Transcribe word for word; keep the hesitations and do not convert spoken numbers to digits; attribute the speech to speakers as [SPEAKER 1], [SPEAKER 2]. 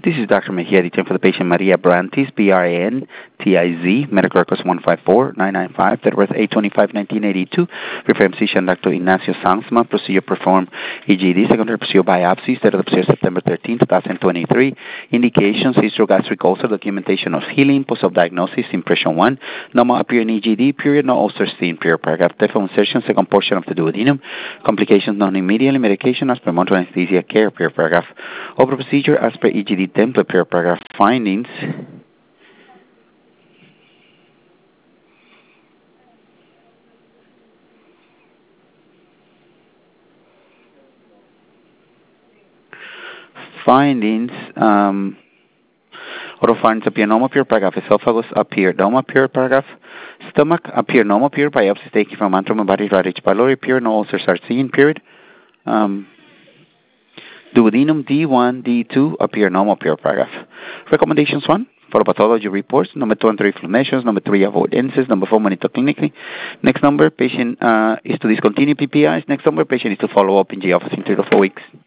[SPEAKER 1] This is Doctor Mejia, editing for the patient Maria Brantiz, B R A N T I Z, medical records one five four nine nine five, date of birth eight twenty-five nineteen eighty-two, referring physician Doctor Ignacio Sanzma, procedure performed E G D, secondary procedure biopsy, date of the procedure September thirteenth, twenty twenty-three, indications, hysterogastric ulcer, documentation of healing, post-op diagnosis, impression one, normal appear in E G D, period, no ulcer seen, period, paragraph, Teflon insertion, second portion of the duodenum, complications non immediately, medication as per monitoring anesthesia care, period, paragraph, over procedure as per E G D template, period, paragraph, findings. Findings, um, oropharynx appear normal, period, paragraph, esophagus appear normal, period, paragraph, stomach appear normal, period, biopsy taken from antrum and body right H. pylori, period, no ulcers are seen, period. Um, duodenum D one, D two appear normal, period, paragraph. Recommendations one, photopathology reports. Number two and three, inflammations. Number three, avoid N SAIDs. Number four, monitor clinically. Next number, patient uh, is to discontinue P P Is. Next number, patient is to follow up in the office in three to four weeks.